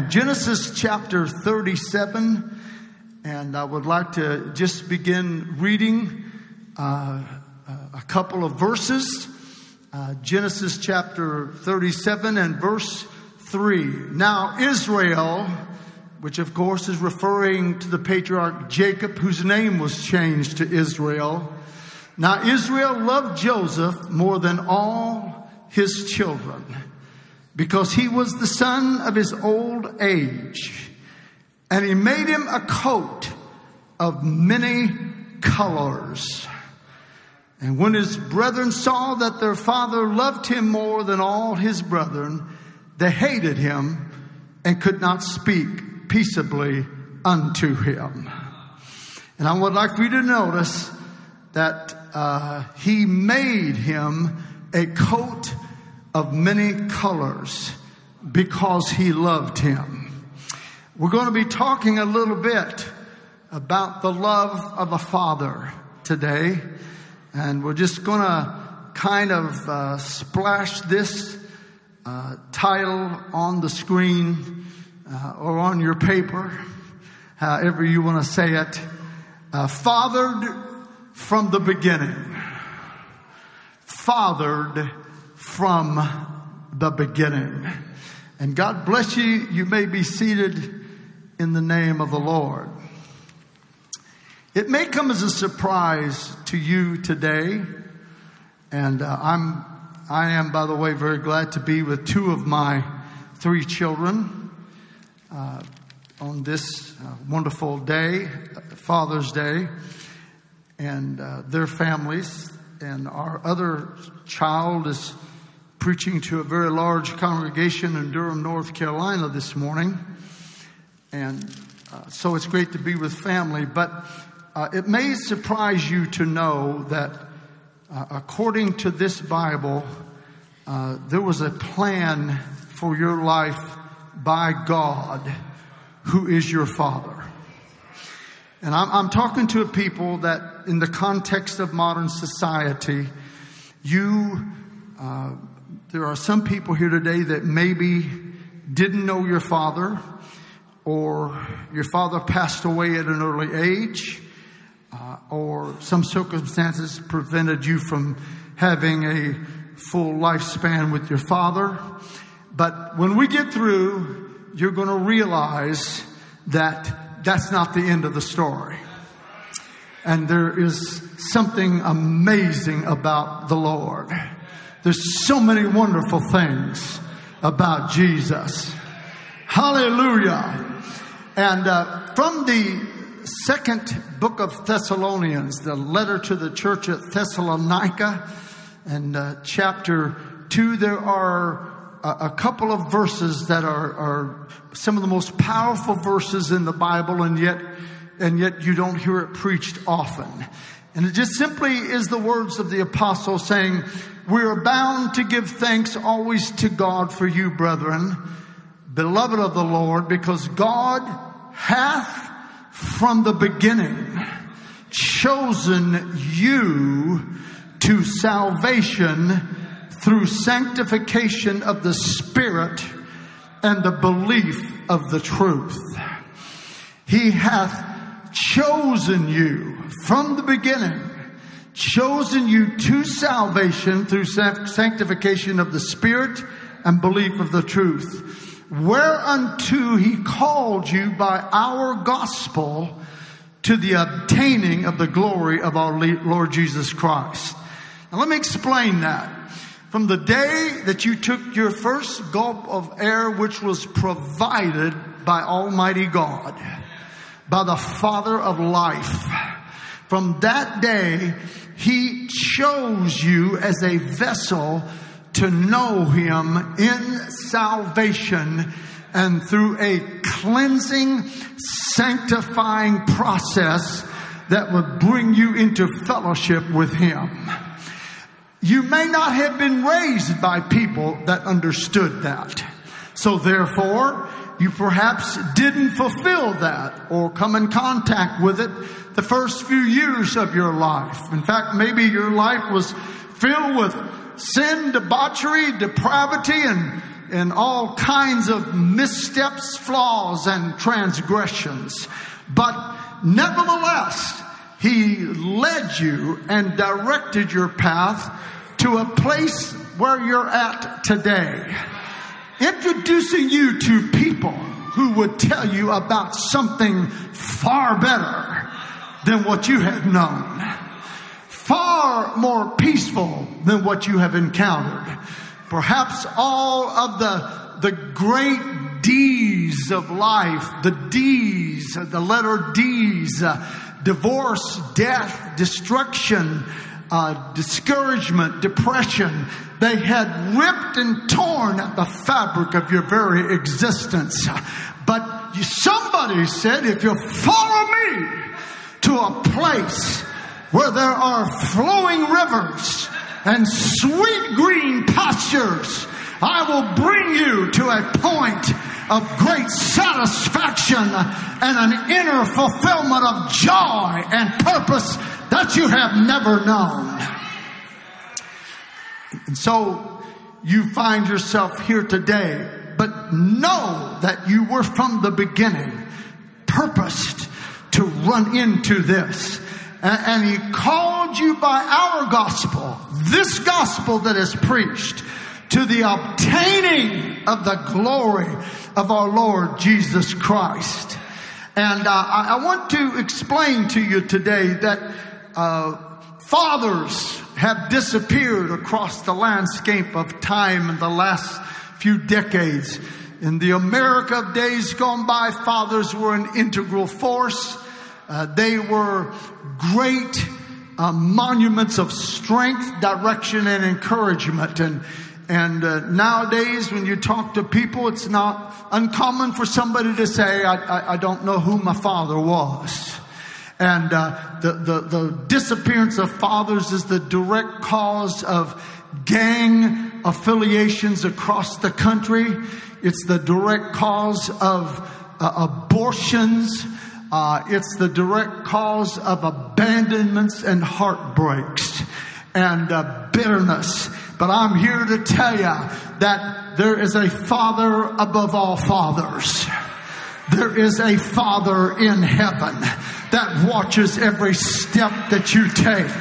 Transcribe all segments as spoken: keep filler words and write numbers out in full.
Genesis chapter thirty-seven, and I would like to just begin reading uh, a couple of verses. Uh, Genesis chapter thirty-seven and verse three. Now Israel, which of course is referring to the patriarch Jacob, whose name was changed to Israel. Now Israel loved Joseph more than all his children, because he was the son of his old age. And he made him a coat of many colors. And when his brethren saw that their father loved him more than all his brethren, they hated him and could not speak peaceably unto him. And I would like for you to notice that uh, he made him a coat of many colors because he loved him. We're going to be talking a little bit about the love of a father today. And we're just going to kind of uh, splash this uh, title on the screen uh, or on your paper, however you want to say it. Uh, fathered from the beginning. Fathered from the beginning. And God bless you. You may be seated in the name of the Lord. It may come as a surprise to you today, and uh, I'm, I am, by the way, very glad to be with two of my three children uh, on this uh, wonderful day, Father's Day, and uh, their families. And our other child is preaching to a very large congregation in Durham, North Carolina this morning, and uh, so it's great to be with family, but Uh, it may surprise you to know that uh, according to this Bible, uh, there was a plan for your life by God, who is your Father. And I'm, I'm talking to a people that in the context of modern society, you, uh, there are some people here today that maybe didn't know your father, or your father passed away at an early age. Uh, or some circumstances prevented you from having a full lifespan with your father. But when we get through, you're going to realize that that's not the end of the story. And there is something amazing about the Lord. There's so many wonderful things about Jesus. Hallelujah. And uh, from the second book of Thessalonians, the letter to the church at Thessalonica, and uh, chapter two, there are a, a couple of verses that are, are some of the most powerful verses in the Bible, and yet, and yet you don't hear it preached often. And it just simply is the words of the apostle saying, "We are bound to give thanks always to God for you, brethren, beloved of the Lord, because God hath from the beginning chosen you to salvation through sanctification of the Spirit and the belief of the truth." He hath chosen you from the beginning, chosen you to salvation through sanctification of the Spirit and belief of the truth, whereunto he called you by our gospel to the obtaining of the glory of our Lord Jesus Christ. Now let me explain that. From the day that you took your first gulp of air, which was provided by Almighty God, by the Father of life, from that day he chose you as a vessel to know him in salvation, and through a cleansing, sanctifying process that would bring you into fellowship with him. You may not have been raised by people that understood that. So therefore, you perhaps didn't fulfill that or come in contact with it the first few years of your life. In fact, maybe your life was filled with sin, debauchery, depravity, and in all kinds of missteps, flaws, and transgressions. But nevertheless, He led you and directed your path to a place where you're at today. Introducing you to people who would tell you about something far better than what you had known. Far more peaceful than what you have encountered. Perhaps all of the, the great D's of life, the D's, the letter D's, uh, divorce, death, destruction, uh, discouragement, depression, they had ripped and torn at the fabric of your very existence. But somebody said, if you follow me to a place where there are flowing rivers and sweet green pastures, I will bring you to a point of great satisfaction and an inner fulfillment of joy and purpose that you have never known. And so you find yourself here today, but know that you were from the beginning purposed to run into this. And He called you by our gospel, this gospel that is preached, to the obtaining of the glory of our Lord Jesus Christ. And uh, I, I want to explain to you today that uh, fathers have disappeared across the landscape of time in the last few decades. In the America of days gone by, fathers were an integral force. Uh, they were great uh, monuments of strength, direction, and encouragement. And And uh, nowadays, when you talk to people, it's not uncommon for somebody to say, I, I, I don't know who my father was. And uh, the, the, the disappearance of fathers is the direct cause of gang affiliations across the country. It's the direct cause of uh, abortions. Uh, it's the direct cause of abandonments and heartbreaks and uh, bitterness. But I'm here to tell you that there is a Father above all fathers. There is a Father in heaven that watches every step that you take,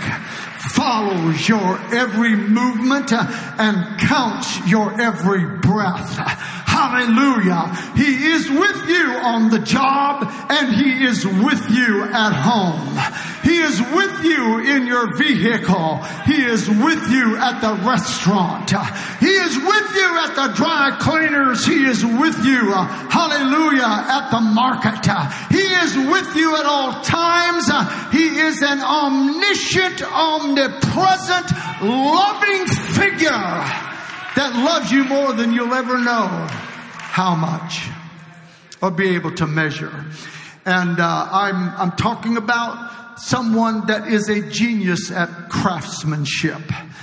follows your every movement, and counts your every breath. Hallelujah. He is with you on the job, and He is with you at home. He is with you in your vehicle. He is with you at the restaurant. He is with you at the dry cleaners. He is with you, uh, hallelujah, at the market. He is with you at all times. He is an omniscient, omnipresent, loving figure that loves you more than you'll ever know how much or be able to measure. And uh, I'm I'm talking about someone that is a genius at craftsmanship.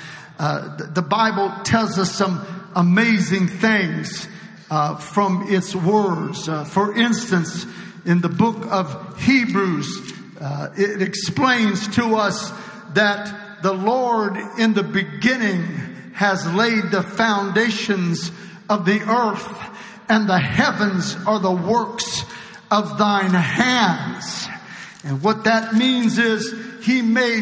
Uh, the, the Bible tells us some amazing things uh, from its words. Uh, for instance, in the book of Hebrews, uh, it explains to us that the Lord in the beginning has laid the foundations of the earth, and the heavens are the works of thine hands. And what that means is He made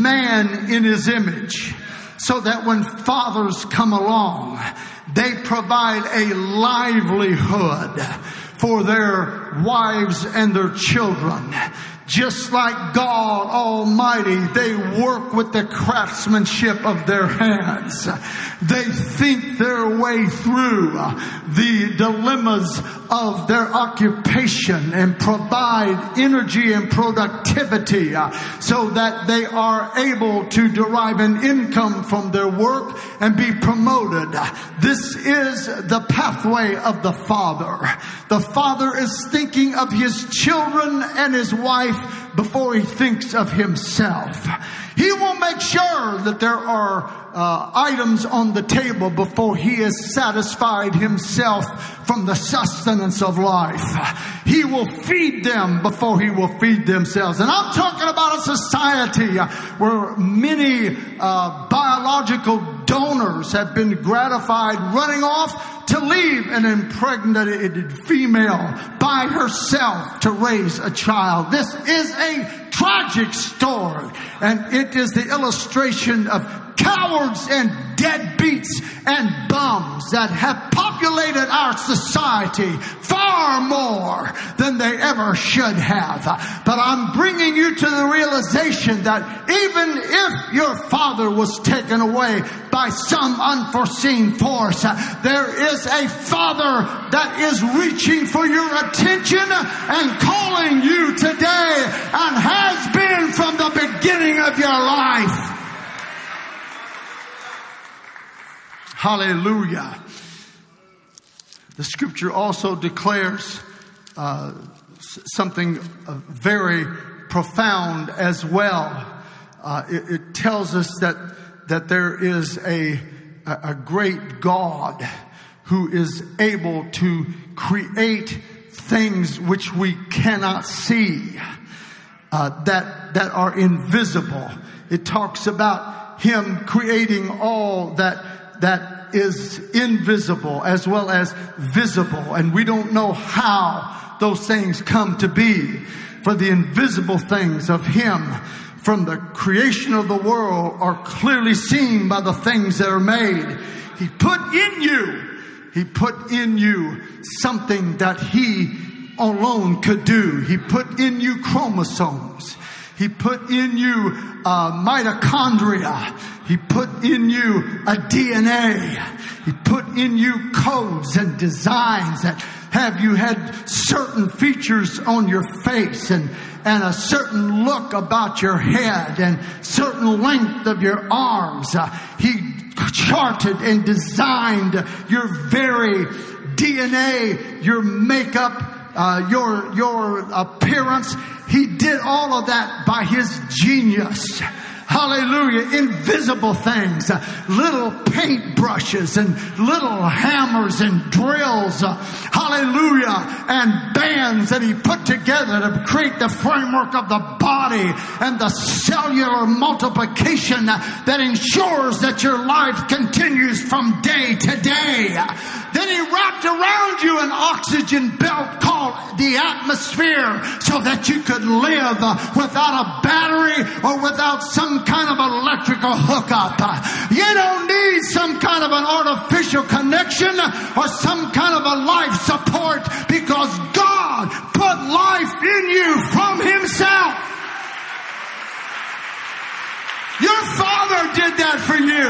man in His image, so that when fathers come along, they provide a livelihood for their wives and their children. Just like God Almighty, they work with the craftsmanship of their hands. They think their way through the dilemmas of their occupation and provide energy and productivity so that they are able to derive an income from their work and be promoted. This is the pathway of the Father. The Father is thinking of His children and His wife before He thinks of Himself. He will make sure that there are uh, items on the table before He has satisfied Himself from the sustenance of life. He will feed them before He will feed themselves. And I'm talking about a society where many uh, biological donors have been gratified running off to leave an impregnated female by herself to raise a child. This is a tragic story, and it is the illustration of cowards and deadbeats and bums that have populated our society far more than they ever should have. But I'm bringing you to the realization that even if your father was taken away by some unforeseen force, there is a Father that is reaching for your attention and calling you today, and has been from the beginning of your life. Hallelujah. The scripture also declares uh, something uh, very profound as well. Uh, it, it tells us that that there is a a great God who is able to create things which we cannot see, uh, that that are invisible. It talks about Him creating all that that is invisible as well as visible. And we don't know how those things come to be. For the invisible things of Him from the creation of the world are clearly seen by the things that are made. He put in you, He put in you something that He alone could do. He put in you chromosomes. He put in you uh, mitochondria. He put in you a D N A. He put in you codes and designs that have you had certain features on your face and, and a certain look about your head and certain length of your arms. Uh, he charted and designed your very D N A, your makeup, uh, your, your appearance. He did all of that by His genius. Hallelujah. Invisible things, uh, little paintbrushes and little hammers and drills. Uh, hallelujah. And bands that He put together to create the framework of the body and the cellular multiplication that ensures that your life continues from day to day. Then He wrapped around you an oxygen belt called the atmosphere so that you could live uh, without a battery or without some kind of electrical hookup. You don't need some kind of an artificial connection or some kind of a life support, because God put life in you from Himself. Your Father did that for you.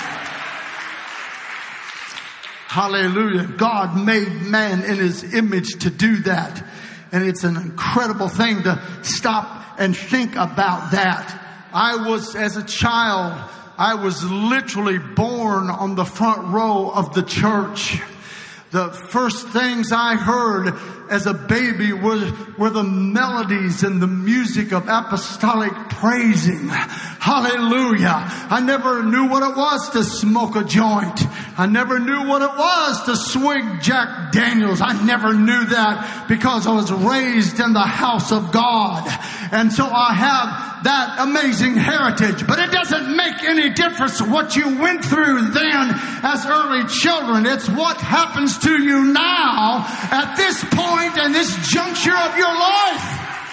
Hallelujah. God made man in His image to do that. And it's an incredible thing to stop and think about that. I was, as a child, I was literally born on the front row of the church. The first things I heard as a baby were, were the melodies and the music of apostolic praising. Hallelujah. I never knew what it was to smoke a joint. I never knew what it was to swig Jack Daniels. I never knew that because I was raised in the house of God. And so I have that amazing heritage. But it doesn't make any difference what you went through then as early children. It's what happens to you now at this point and this juncture of your life.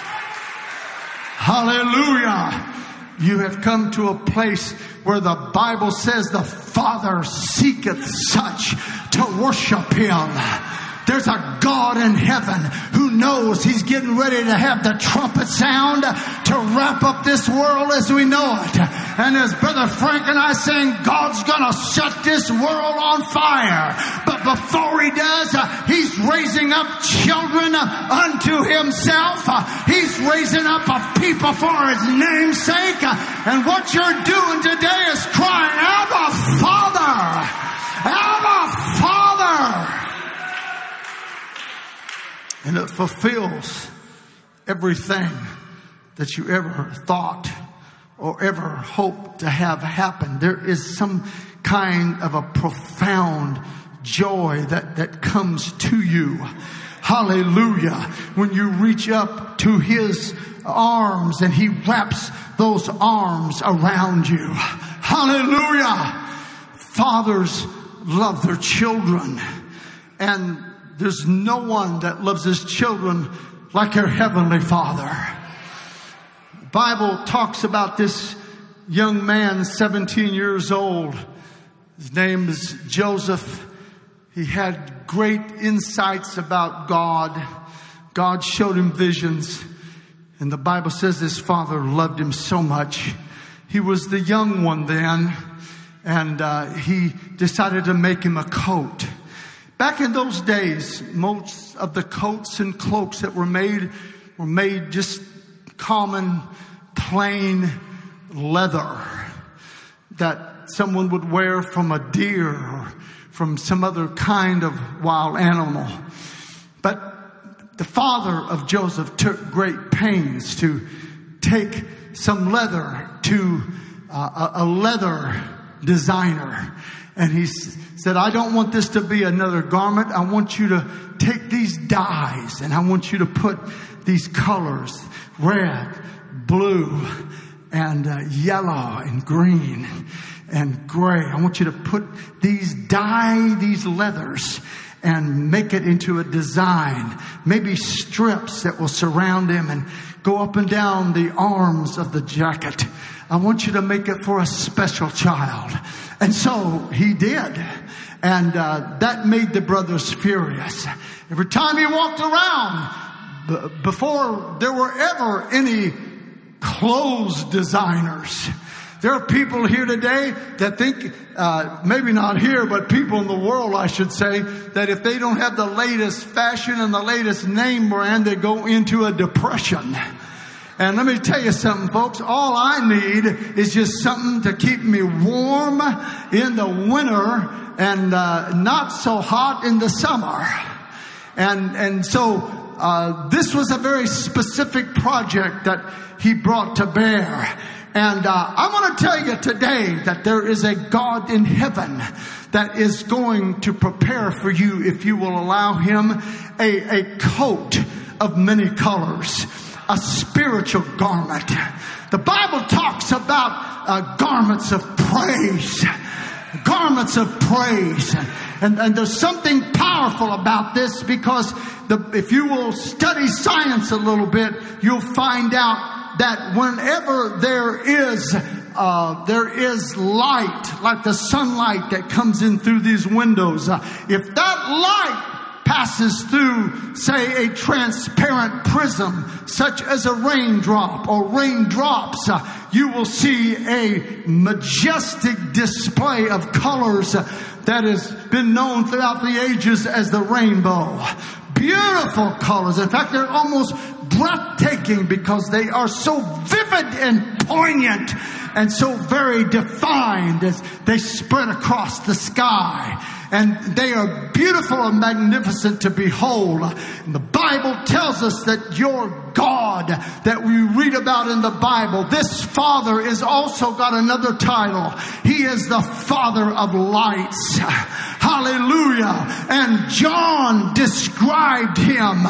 Hallelujah. You have come to a place where the Bible says the Father seeketh such to worship Him. There's a God in heaven who knows He's getting ready to have the trumpet sound to wrap up this world as we know it. And as Brother Frank and I sing, God's gonna set this world on fire. But before He does, uh, He's raising up children uh, unto Himself. Uh, he's raising up a people for His name's sake. Uh, and what you're doing today is crying, Abba, Father! Abba, Father! And it fulfills everything that you ever thought or ever hoped to have happen. There is some kind of a profound joy that, that comes to you. Hallelujah. When you reach up to His arms and He wraps those arms around you. Hallelujah. Fathers love their children. And there's no one that loves his children like your heavenly Father. The Bible talks about this young man, seventeen years old. His name is Joseph. He had great insights about God. God showed him visions. And the Bible says his father loved him so much. He was the young one then. And uh, he decided to make him a coat. Back in those days, most of the coats and cloaks that were made were made just common, plain leather that someone would wear from a deer or from some other kind of wild animal. But the father of Joseph took great pains to take some leather to uh, a, a leather designer. And he said, I don't want this to be another garment. I want you to take these dyes and I want you to put these colors, red, blue, and uh, yellow and green and gray. I want you to put these, dye these leathers and make it into a design, maybe strips that will surround him and go up and down the arms of the jacket. I want you to make it for a special child. And so he did. And uh, that made the brothers furious. Every time he walked around, b- before there were ever any clothes designers, there are people here today that think, uh, maybe not here, but people in the world, I should say, that if they don't have the latest fashion and the latest name brand, they go into a depression. And let me tell you something, folks. All I need is just something to keep me warm in the winter and uh, not so hot in the summer. And and so uh, this was a very specific project that he brought to bear. And uh, I want to tell you today that there is a God in heaven that is going to prepare for you, if you will allow him, a, a coat of many colors, a spiritual garment. The Bible talks about uh, garments of praise, garments of praise. And, and there's something powerful about this, because the, if you will study science a little bit, you'll find out that whenever there is uh, there is light, like the sunlight that comes in through these windows, uh, if that light passes through, say, a transparent prism, such as a raindrop or raindrops, uh, you will see a majestic display of colors uh, that has been known throughout the ages as the rainbow. Beautiful colors. In fact, they're almost breathtaking because they are so vivid and poignant and so very defined as they spread across the sky. And they are beautiful and magnificent to behold. And the Bible tells us that your God that we read about in the Bible, this Father is also got another title. He is the Father of lights. Hallelujah. And John described him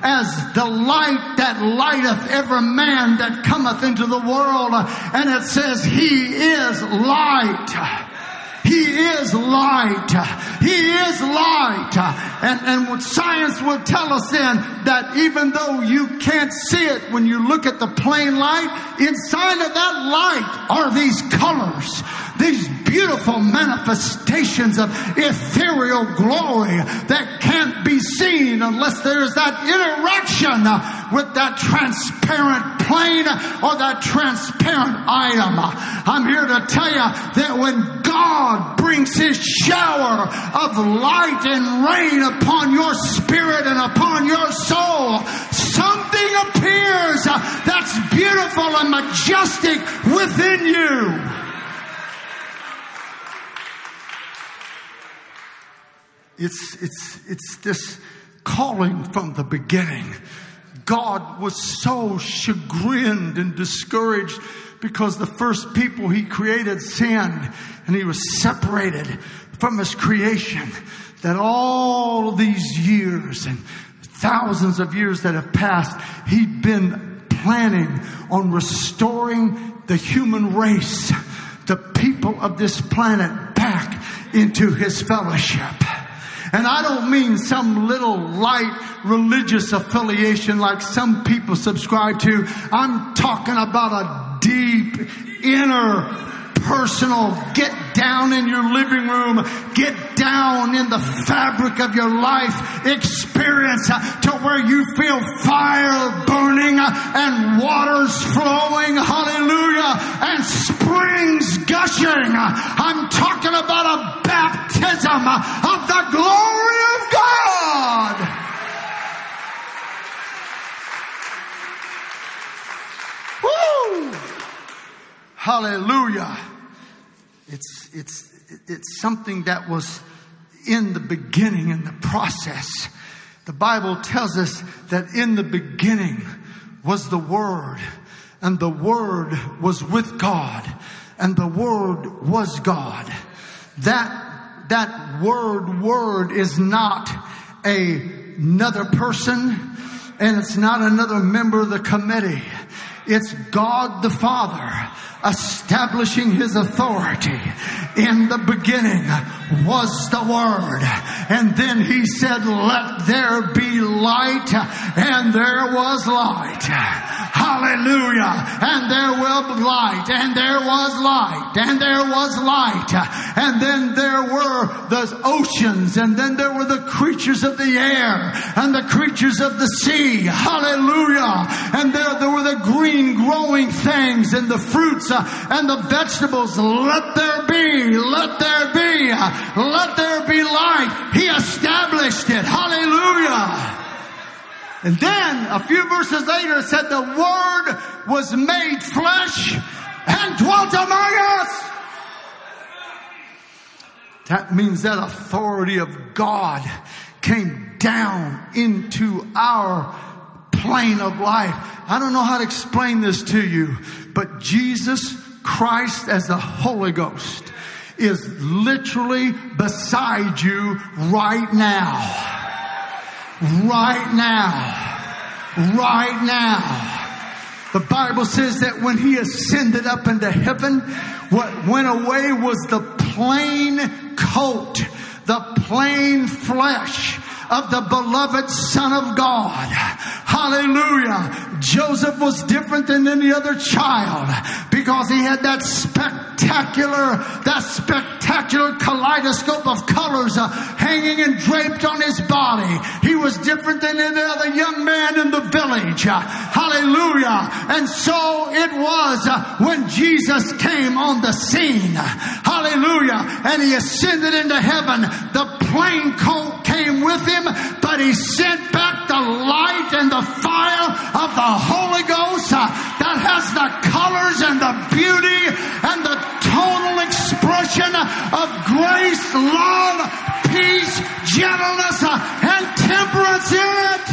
as the light that lighteth every man that cometh into the world. And it says he is light. He is light. He is light. And, and what science will tell us then, that even though you can't see it when you look at the plain light, inside of that light are these colors, these beautiful manifestations of ethereal glory that can't be seen unless there's that interaction with that transparent plane or that transparent item. I'm here to tell you that when God brings his shower of light and rain upon your spirit and upon your soul, something appears that's beautiful and majestic within you. It's, it's, it's this calling from the beginning. God was so chagrined and discouraged because the first people he created sinned, and he was separated from his creation, that all of these years and thousands of years that have passed, he'd been planning on restoring the human race, the people of this planet, back into his fellowship. And I don't mean some little light religious affiliation like some people subscribe to. I'm talking about a deep, inner, personal, get down in your living room, get down in the fabric of your life experience to where you feel fire burning and waters flowing, hallelujah, and springs gushing. I'm talking about a baptism of the glory of God. Woo! Hallelujah. It's, it's, it's something that was in the beginning, in the process. The Bible tells us that in the beginning was the Word, and the Word was with God, and the Word was God. That, that word, word is not a, another person, and it's not another member of the committee. It's God the Father establishing His authority. In the beginning was the Word. And then He said, let there be light. And there was light. Hallelujah. And there was light. And there was light. And there was light. And then there were the oceans. And then there were the creatures of the air. And the creatures of the sea. Hallelujah. And there, there were the green growing things and the fruits uh, and the vegetables. Let there be, let there be, let there be light. He established it. Hallelujah. And then a few verses later it said the Word was made flesh and dwelt among us. That means that authority of God came down into our plane of life. I don't know how to explain this to you, but Jesus Christ as the Holy Ghost is literally beside you right now. Right now. Right now. The Bible says that when He ascended up into heaven, what went away was the plain coat, the plain flesh of the beloved Son of God. Hallelujah. Joseph was different than any other child because he had that spectacular, that spectacular kaleidoscope of colors uh, hanging and draped on his body. He was different than any other young man in the village. Uh, hallelujah. And so it was uh, when Jesus came on the scene. Hallelujah. And He ascended into heaven. The plain coat came with Him, but He sent back the light and the fire of the Holy Ghost uh, that has the colors and the beauty and the total expression of grace, love, peace, gentleness, uh, and temperance in it.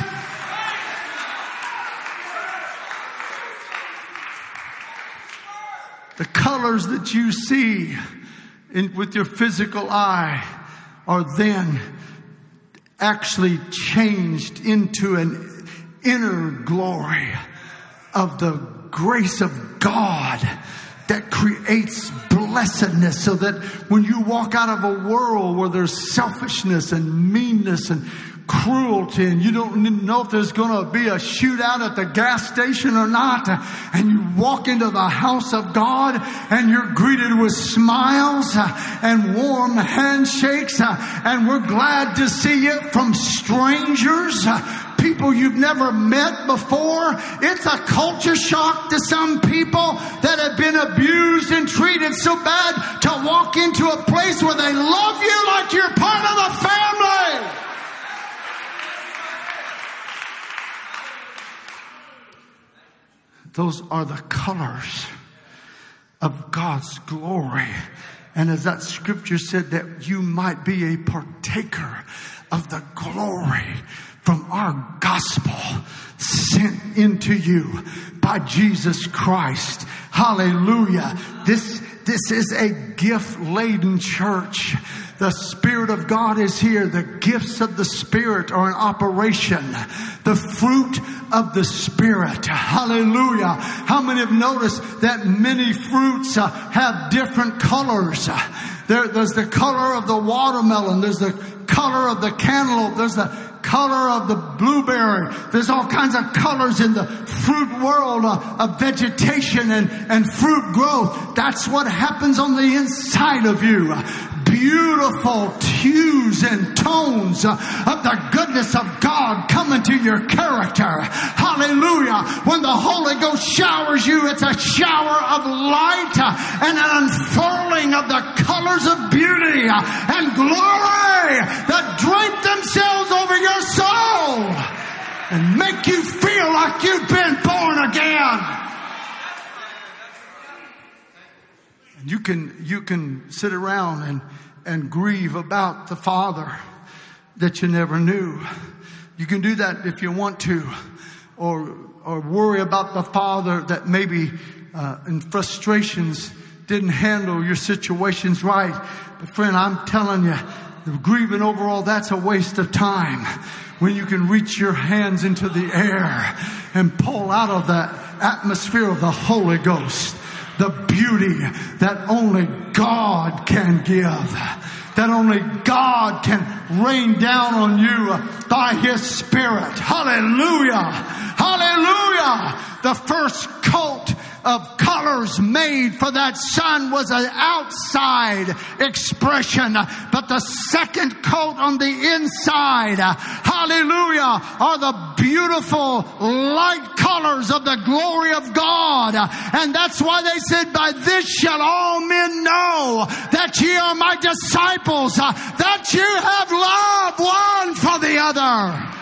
The colors that you see in, with your physical eye are then actually changed into an inner glory of the grace of God that creates blessedness, so that when you walk out of a world where there's selfishness and meanness and cruelty, and you don't know if there's going to be a shootout at the gas station or not, and you walk into the house of God and you're greeted with smiles and warm handshakes, and we're glad to see you from strangers, people you've never met before. It's a culture shock to some people that have been abused and treated so bad to walk into a place where they love you like you're part of the family. Those are the colors of God's glory. And as that scripture said, that you might be a partaker of the glory from our gospel sent into you by Jesus Christ. Hallelujah. This, this is a gift-laden church. The Spirit of God is here. The gifts of the Spirit are in operation. The fruit of the Spirit. Hallelujah. How many have noticed that many fruits uh, have different colors? There, there's the color of the watermelon. There's the color of the cantaloupe. There's the color of the blueberry. There's all kinds of colors in the fruit world uh, of vegetation and, and fruit growth. That's what happens on the inside of you. Beautiful hues and tones uh, of the goodness of God come into your character. Hallelujah. When the Holy Ghost showers you, it's a shower of light uh, and an unfurling of the colors of beauty uh, and glory that drape themselves over your soul and make you feel like you've been born again. And you can you can sit around and, and grieve about the Father that you never knew. You can do that if you want to. Or or worry about the Father that maybe uh, in frustrations didn't handle your situations right. But friend, I'm telling you, grieving over all that's a waste of time. When you can reach your hands into the air and pull out of that atmosphere of the Holy Ghost the beauty that only God can give, that only God can rain down on you by His Spirit. Hallelujah! Hallelujah! The first coat of colors made for that sun was an outside expression, but the second coat on the inside, hallelujah, are the beautiful light colors of the glory of God. And that's why they said, by this shall all men know that ye are my disciples, that you have love one for the other.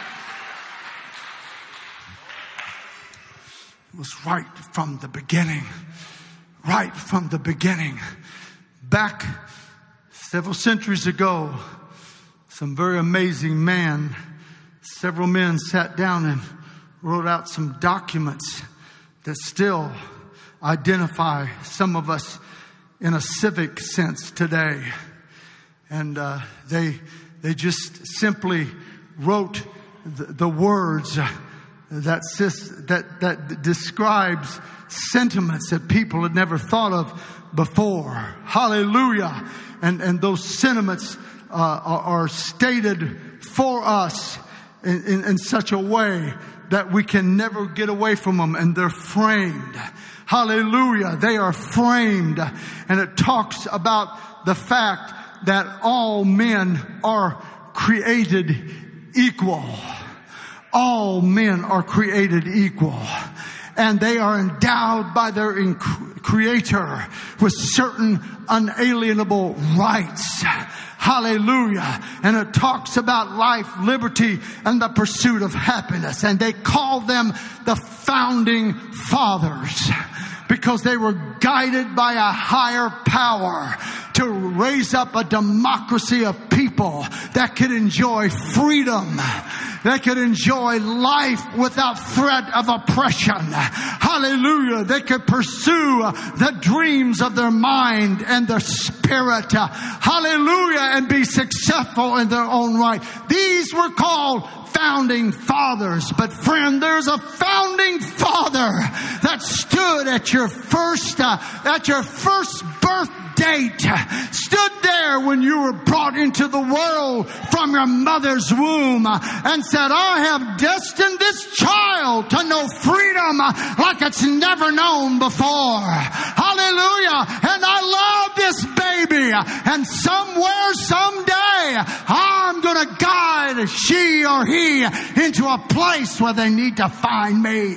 It was right from the beginning. Right from the beginning. Back several centuries ago, some very amazing man, several men sat down and wrote out some documents that still identify some of us in a civic sense today. And uh, they they just simply wrote the, the words that that that describes sentiments that people had never thought of before. Hallelujah. And and those sentiments uh, are, are stated for us in, in, in such a way that we can never get away from them, and they're framed. Hallelujah. They are framed. And it talks about the fact that all men are created equal. All men are created equal. And they are endowed by their Creator with certain unalienable rights. Hallelujah. And it talks about life, liberty, and the pursuit of happiness. And they call them the founding fathers because they were guided by a higher power to raise up a democracy of people that could enjoy freedom. They could enjoy life without threat of oppression. Hallelujah. They could pursue the dreams of their mind and their spirit. Hallelujah. And be successful in their own right. These were called founding fathers. But friend, there's a founding father that stood at your first, uh, at your first birth date, stood there when you were brought into the world from your mother's womb and said, I have destined this child to know freedom like it's never known before. Hallelujah. And I love this baby. And somewhere, someday, I'm going to guide she or he into a place where they need to find me.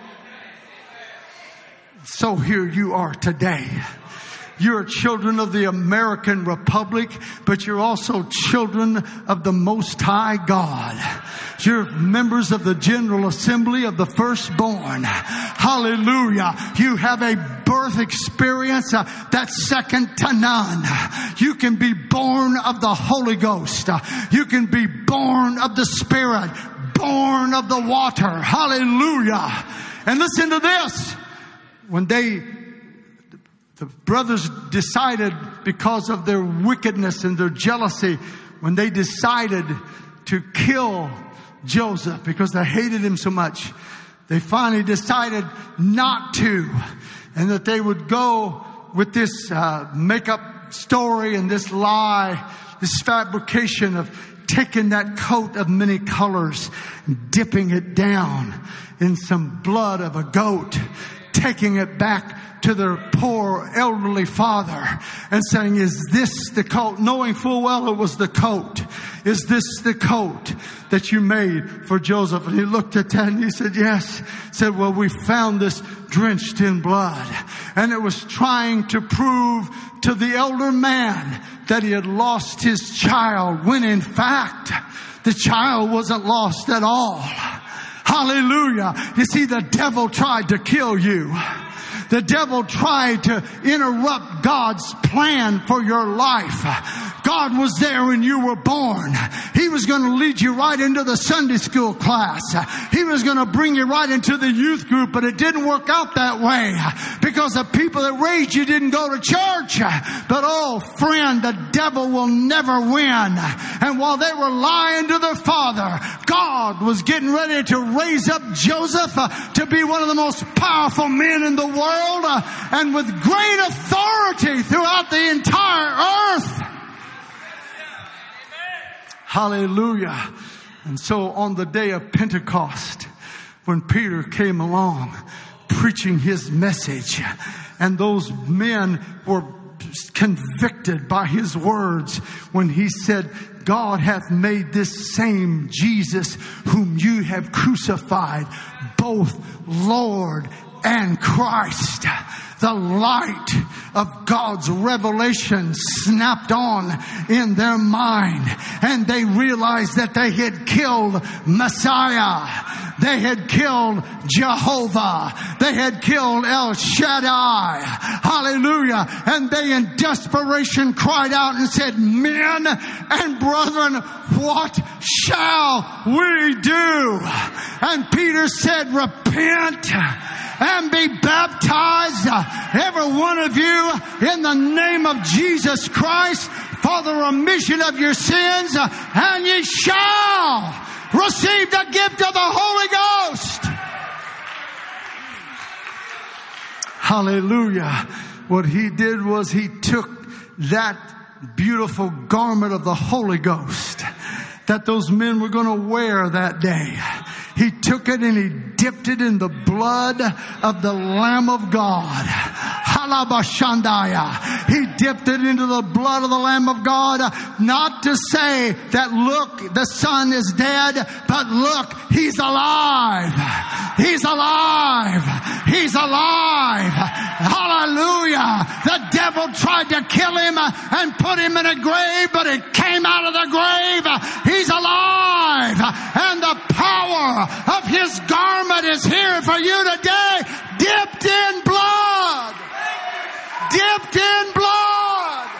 So here you are today. You're children of the American Republic, but you're also children of the Most High God. You're members of the General Assembly of the Firstborn. Hallelujah. You have a birth experience uh, that's second to none. You can be born of the Holy Ghost. Uh, you can be born of the Spirit, born of the water. Hallelujah. And listen to this. When they The brothers decided, because of their wickedness and their jealousy, when they decided to kill Joseph because they hated him so much, they finally decided not to, and that they would go with this uh, make up story and this lie, this fabrication of taking that coat of many colors and dipping it down in some blood of a goat, taking it back to their poor elderly father and saying, is this the coat? Knowing full well it was the coat. Is this the coat that you made for Joseph? And he looked at that and he said, yes. Said, well, we found this drenched in blood. And it was trying to prove to the elder man that he had lost his child, when in fact, the child wasn't lost at all. Hallelujah. You see, the devil tried to kill you. The devil tried to interrupt God's plan for your life. God was there when you were born. He was going to lead you right into the Sunday school class. He was going to bring you right into the youth group, but it didn't work out that way because the people that raised you didn't go to church. But oh, friend, the devil will never win. And while they were lying to their father, God was getting ready to raise up Joseph uh, to be one of the most powerful men in the world uh, and with great authority throughout the entire earth. Hallelujah. And so on the day of Pentecost, when Peter came along preaching his message, and those men were convicted by his words when he said, God hath made this same Jesus whom you have crucified, both Lord and Christ. The light of God's revelation snapped on in their mind, and they realized that they had killed Messiah. They had killed Jehovah. They had killed El Shaddai. Hallelujah. And they in desperation cried out and said, men and brethren, what shall we do? And Peter said, repent and be baptized, every one of you, in the name of Jesus Christ for the remission of your sins, and ye shall receive the gift of the Holy Ghost. Hallelujah. What he did was he took that beautiful garment of the Holy Ghost that those men were going to wear that day. He took it and he dipped it in the blood of the Lamb of God. Halabashandaya. He dipped it into the blood of the Lamb of God, not to say that, look, the son is dead, but look, he's alive. He's alive. He's alive. Hallelujah. The devil tried to kill him and put him in a grave, but he came out of the grave. He's alive. And the power of his garment is here for you today, dipped in blood. Dipped in blood.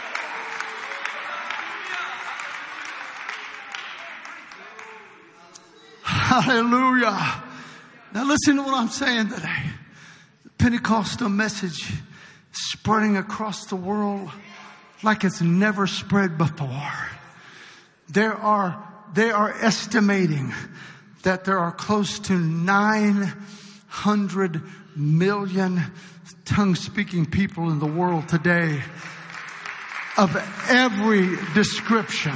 Hallelujah. Now listen to what I'm saying today. The Pentecostal message is spreading across the world like it's never spread before. There are, they are estimating that there are close to nine hundred million tongue-speaking people in the world today of every description,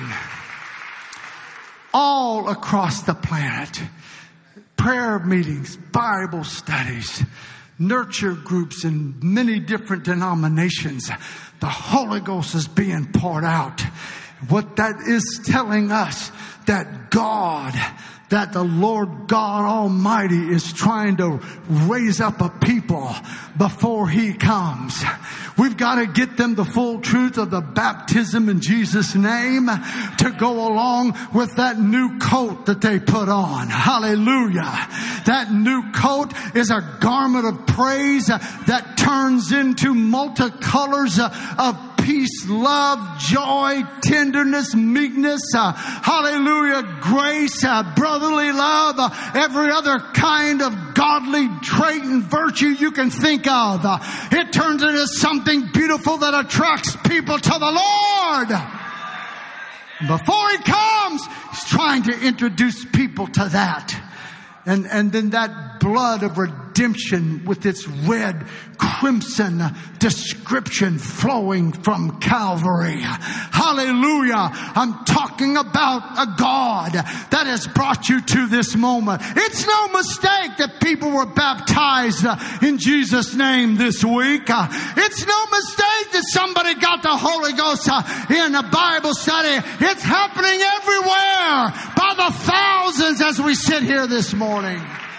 all across the planet. Prayer meetings, Bible studies, nurture groups in many different denominations. The Holy Ghost is being poured out. What that is telling us, that God, that the Lord God Almighty is trying to raise up a people before He comes. We've got to get them the full truth of the baptism in Jesus' name to go along with that new coat that they put on. Hallelujah. That new coat is a garment of praise that turns into multicolors of peace, love, joy, tenderness, meekness, uh, hallelujah, grace, uh, brotherly love, uh, every other kind of godly trait and virtue you can think of. Uh, it turns into something beautiful that attracts people to the Lord. Before He comes, He's trying to introduce people to that. And, and then that blood of redemption with its red crimson description flowing from Calvary. Hallelujah. I'm talking about a God that has brought you to this moment. It's no mistake that people were baptized in Jesus' name this week. It's no mistake that somebody got the Holy Ghost in a Bible study. It's happening everywhere by the thousands as we sit here this morning.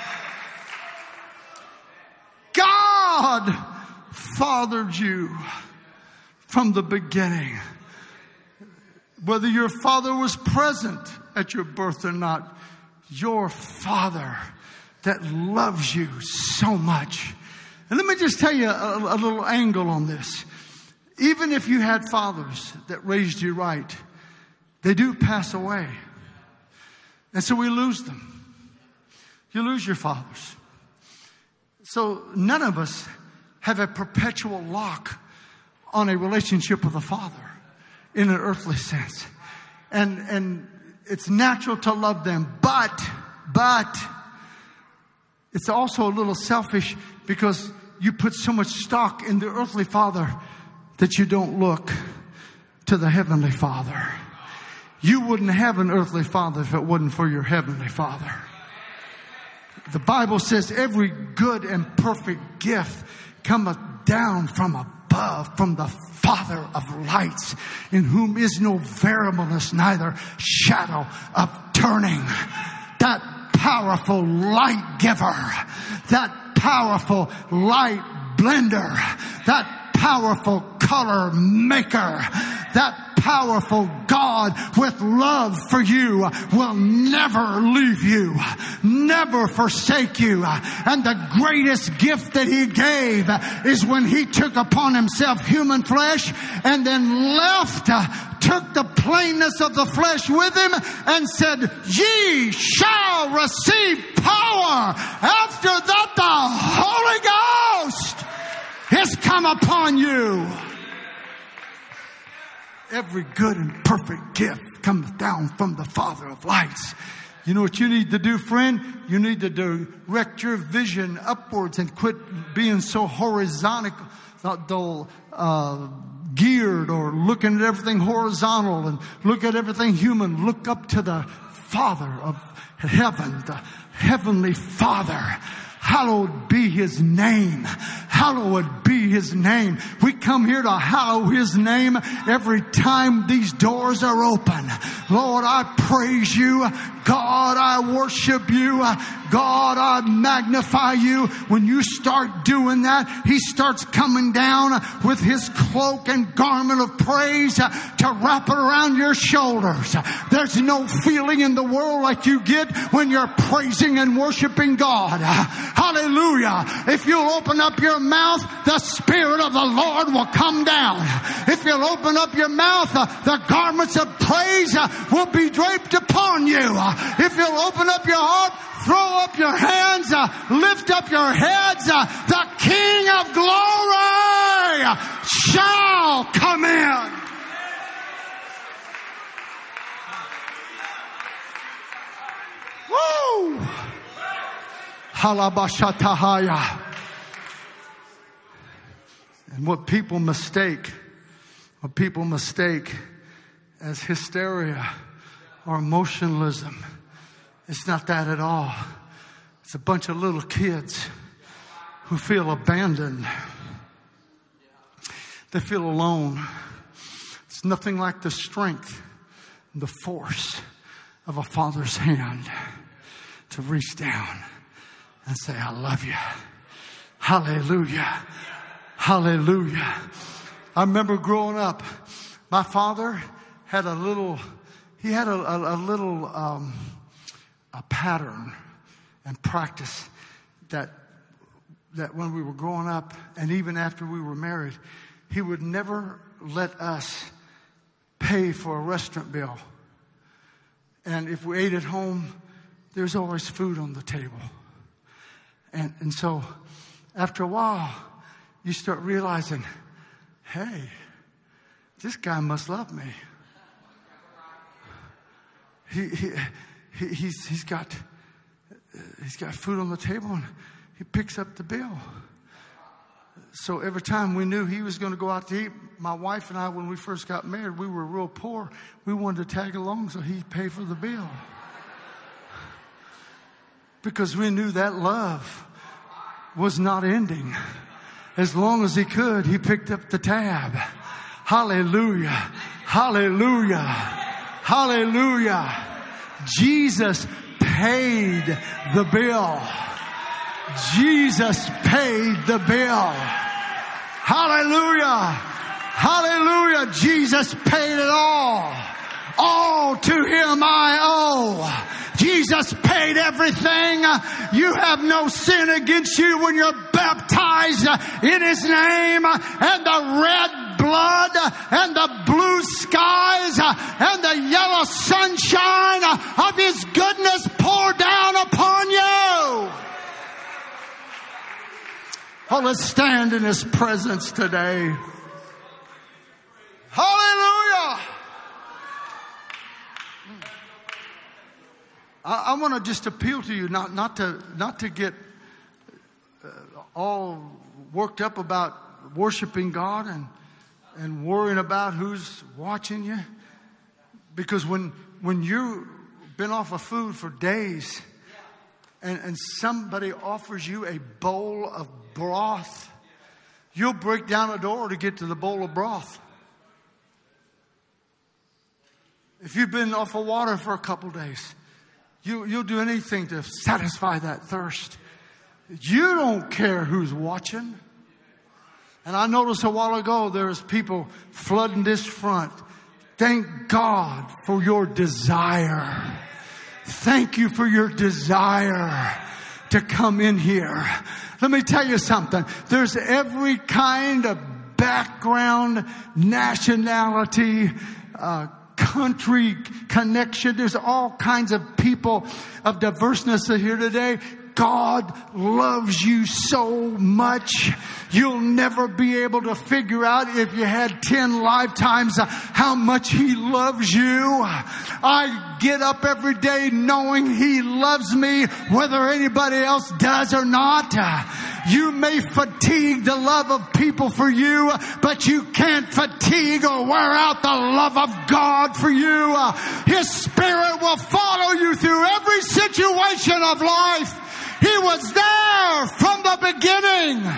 God fathered you from the beginning. Whether your father was present at your birth or not, your Father that loves you so much. And let me just tell you a, a little angle on this. Even if you had fathers that raised you right, they do pass away. And so we lose them. You lose your fathers. So none of us have a perpetual lock on a relationship with a father in an earthly sense. And, and it's natural to love them, but, but it's also a little selfish because you put so much stock in the earthly father that you don't look to the heavenly Father. You wouldn't have an earthly father if it wasn't for your heavenly Father. The Bible says every good and perfect gift cometh down from above, from the Father of lights, in whom is no variableness, neither shadow of turning. That powerful light giver, that powerful light blender, that powerful color maker, that powerful God with love for you will never leave you, never forsake you. And the greatest gift that He gave is when He took upon Himself human flesh and then left, took the plainness of the flesh with Him and said, ye shall receive power after that the Holy Ghost has come upon you. Every good and perfect gift comes down from the Father of lights. You know what you need to do, friend? You need to direct your vision upwards and quit being so horizontal, uh, geared, or looking at everything horizontal and look at everything human. Look up to the Father of heaven, the Heavenly Father. Hallowed be His name. Hallowed be His name. We come here to hallow His name every time these doors are open. Lord, I praise you. God, I worship you. God, I magnify you. When you start doing that, He starts coming down with His cloak and garment of praise to wrap it around your shoulders. There's no feeling in the world like you get when you're praising and worshiping God. Hallelujah. If you'll open up your mouth, the Spirit of the Lord will come down. If you'll open up your mouth, the garments of praise will be draped upon you. If you'll open up your heart, throw up your hands, lift up your heads, the King of glory shall come in. Woo! Halabashatahaya. And what people mistake, what people mistake as hysteria or emotionalism, it's not that at all. It's a bunch of little kids who feel abandoned. They feel alone. It's nothing like the strength and the force of a father's hand to reach down and say, I love you. Hallelujah. Hallelujah. I remember growing up, my father had a little, he had a, a, a little, um, a pattern and practice that, that when we were growing up and even after we were married, he would never let us pay for a restaurant bill. And if we ate at home, there's always food on the table. And, and so after a while, you start realizing, hey, this guy must love me. He, he, he he's, he's got, he's got food on the table and he picks up the bill. So every time we knew he was going to go out to eat, my wife and I, when we first got married, we were real poor. We wanted to tag along so he'd pay for the bill. Because we knew that love was not ending. As long as he could, he picked up the tab. Hallelujah. Hallelujah. Hallelujah. Jesus paid the bill. Jesus paid the bill. Hallelujah. Hallelujah. Jesus paid it all. All to him I owe. Jesus paid everything. You have no sin against you when you're baptized in his name, and the red blood and the blue skies and the yellow sunshine of his goodness pour down upon you. Oh, let's stand in his presence today. Hallelujah. I, I want to just appeal to you not, not to not to get uh, all worked up about worshiping God and and worrying about who's watching you. Because when when you've been off of food for days and, and somebody offers you a bowl of broth, you'll break down a door to get to the bowl of broth. If you've been off of water for a couple days, you, you'll do anything to satisfy that thirst. You don't care who's watching. And I noticed a while ago there was people flooding this front. Thank God for your desire. Thank you for your desire to come in here. Let me tell you something. There's every kind of background, nationality, uh, country connection. There's all kinds of people of diverseness here today. God loves you so much. You'll never be able to figure out if you had ten lifetimes how much he loves you. I get up every day knowing he loves me, whether anybody else does or not. You may fatigue the love of people for you, but you can't fatigue or wear out the love of God for you. His Spirit will follow you through every situation of life. He was there from the beginning.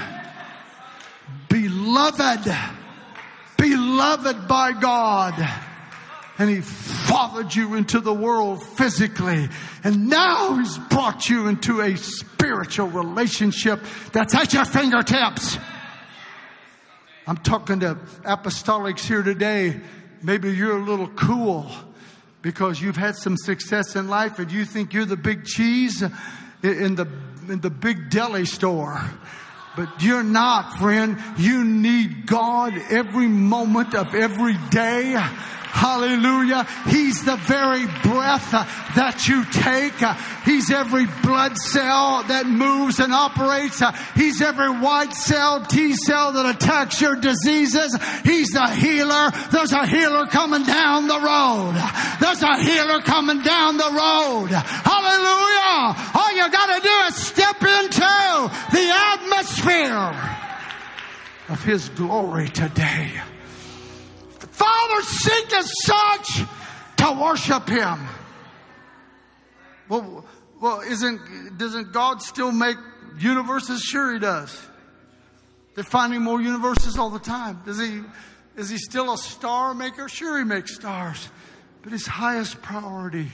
Beloved. Beloved by God. And he fathered you into the world physically. And now he's brought you into a spiritual relationship that's at your fingertips. I'm talking to apostolics here today. Maybe you're a little cool because you've had some success in life and you think you're the big cheese in the in the big deli store. But you're not, friend. You need God every moment of every day. Hallelujah. He's the very breath that you take. He's every blood cell that moves and operates. He's every white cell, T cell that attacks your diseases. He's the healer. There's a healer coming down the road. There's a healer coming down the road. Hallelujah. All you got to do is step into the atmosphere of his glory today. Father seeketh such to worship him. Well, well, isn't doesn't God still make universes? Sure he does. They're finding more universes all the time. Does he is he still a star maker? Sure he makes stars. But his highest priority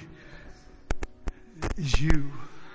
is you.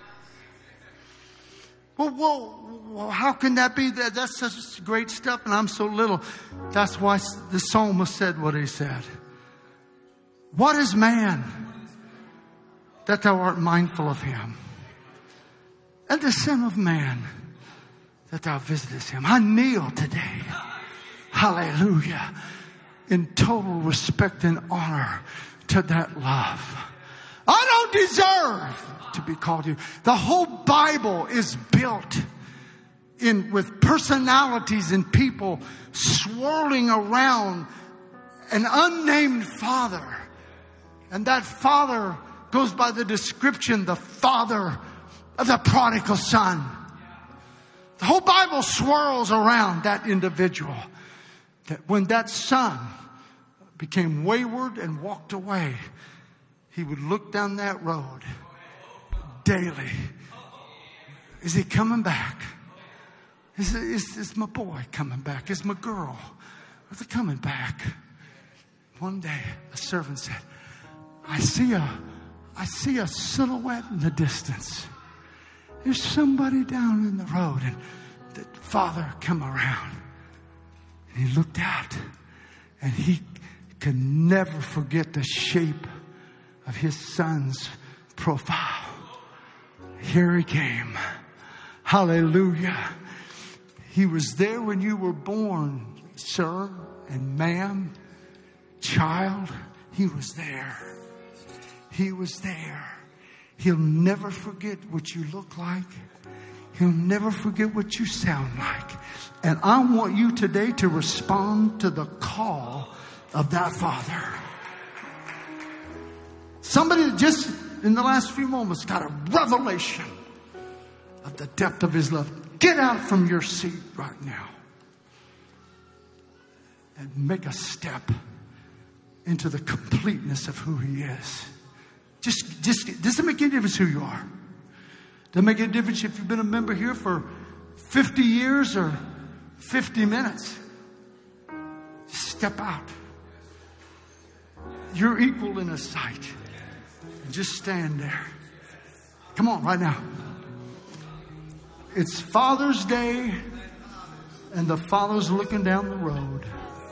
Well, well, well, how can that be? That that's such great stuff, and I'm so little. That's why the psalmist said what he said. What is man that thou art mindful of him? And the Son of Man that thou visitest him. I kneel today. Hallelujah. In total respect and honor to that love. I don't deserve to be called you. The whole Bible is built in with personalities and people swirling around an unnamed Father. And that Father goes by the description, the Father of the prodigal son. The whole Bible swirls around that individual. That when that son became wayward and walked away, he would look down that road daily. Is he coming back? Is, is, is my boy coming back? Is my girl? Are they coming back? One day, a servant said, I see a, I see a silhouette in the distance. There's somebody down in the road. And the father come around. And he looked out. And he could never forget the shape of his son's profile. Here he came. Hallelujah. He was there when you were born, sir and ma'am, child. He was there. He was there. He'll never forget what you look like. He'll never forget what you sound like. And I want you today to respond to the call of that Father. Somebody that just in the last few moments got a revelation of the depth of his love. Get out from your seat right now and make a step into the completeness of who he is. Just, just doesn't make any difference who you are. Doesn't make any difference if you've been a member here for fifty years or fifty minutes. Step out. You're equal in his sight. And just stand there. Come on, right now. It's Father's Day, and the Father's looking down the road.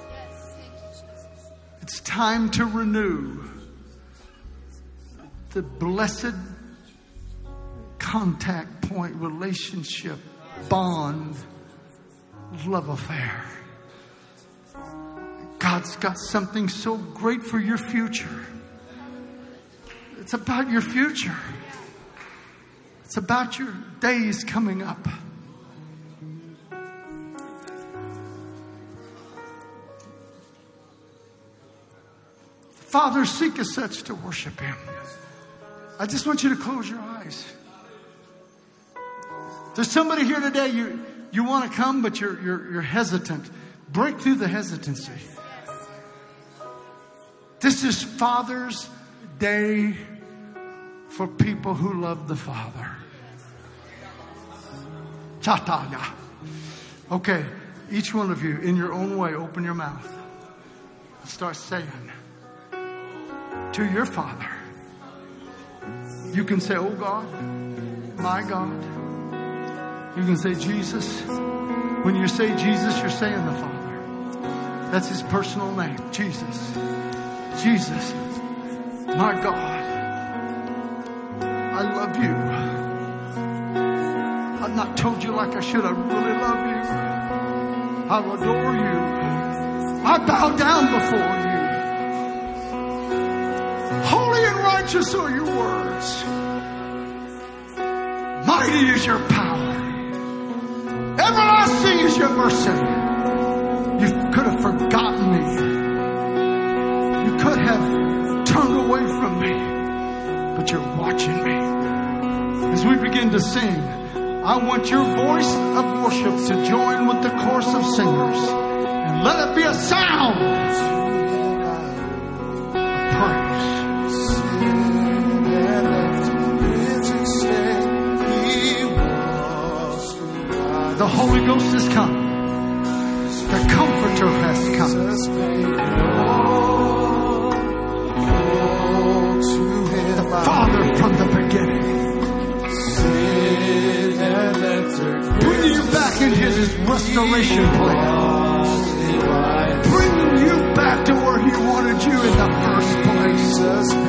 It's time to renew the blessed contact point, relationship, bond, love affair. God's got something so great for your future. It's about your future. It's about your days coming up. Father, seeketh such to worship him. I just want you to close your eyes. There's somebody here today, you, you want to come, but you're, you're, you're hesitant. Break through the hesitancy. This is Father's Day for people who love the Father. Chataya. Okay, each one of you, in your own way, open your mouth. Start saying to your Father. You can say, oh God, my God. You can say Jesus. When you say Jesus, you're saying the Father. That's his personal name, Jesus. Jesus, my God. I love you. I've not told you like I should. I really love you. I adore you. I bow down before you. Holy and righteous are your words. Mighty is your power. Everlasting is your mercy. You could have forgotten me. You could have turned away from me. But you're watching me. As we begin to sing, I want your voice of worship to join with the chorus of singers. And let it be a sound of praise. The Holy Ghost has come. The Comforter has come. The Father from the beginning. Bring you back into his restoration plan. Bring you back to where he wanted you in the first place.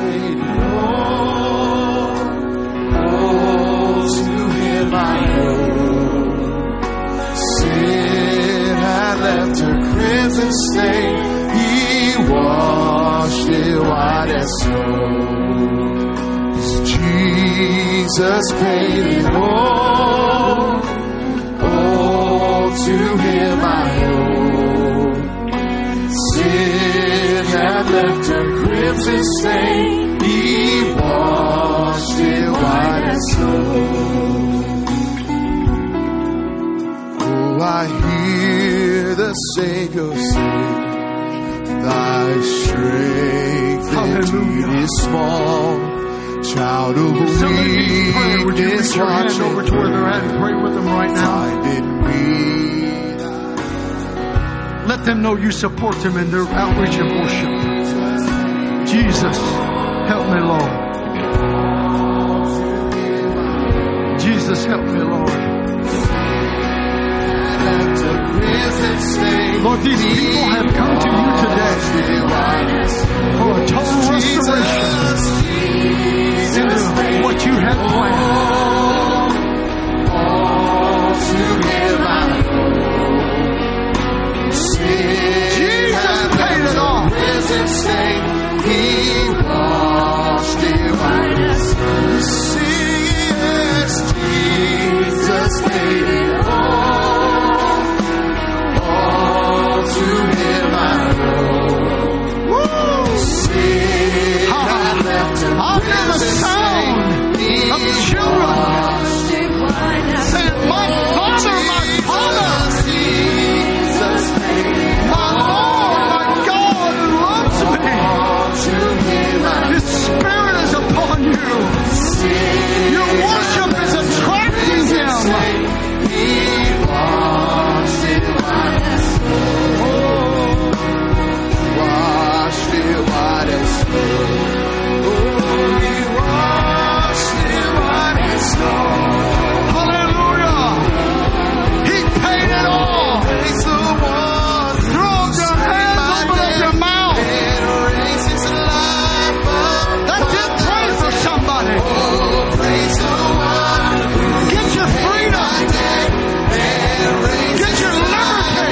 Oh, to him I owe. Sin had left her crimson stain. He washed it white as snow. Jesus paid it all. Oh, to him I owe. Sin had left her crimson stain. He washed it white as snow. Jesus, Savior, save. Thy strength indeed is small. Child of weakness, would you reach your hand over to where they're at and pray with them right now? Let them know you support them in their outreach and worship. Jesus, help me, Lord. Jesus, help me, Lord. Lord, these people have come to you today for a total restoration into what you have planned. Jesus paid it all. He washed it white as snow. Yes, Jesus paid it all. All to Him I owe. Sin had left Him. I'll hear the sound of children saying, "My Father, my Father." My Lord, my God who loves me. His Spirit is upon you. Your worship is attracting Him. He washed it white as snow. Washed it white as snow. He washed it white as snow. Hallelujah. He paid it all. Praise the one. Throw up your hands, open up your mouth. That's it. Pray for somebody. Get your freedom. Get your liberty.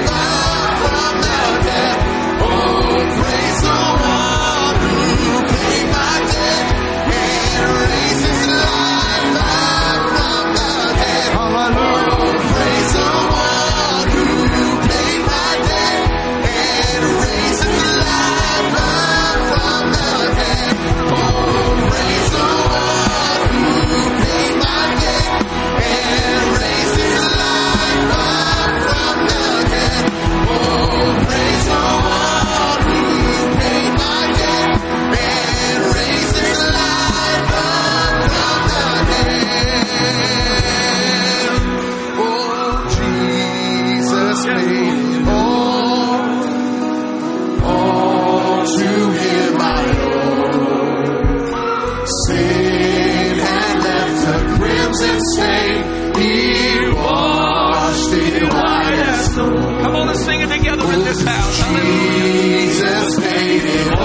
Praise the one who paid my debt and raised His life up from the dead. Hallelujah. Praise the one who paid my debt and raised His life up from the dead. Oh, praise the one who paid my debt and raised His life up from the dead. Oh, praise the one who paid my debt and raised His life up from the dead. Oh, Jesus paid it all. All to Him I owe. Sin had left a crimson stain. He washed it white as snow. Come on, let's sing it together in this house. Hallelujah. Jesus paid it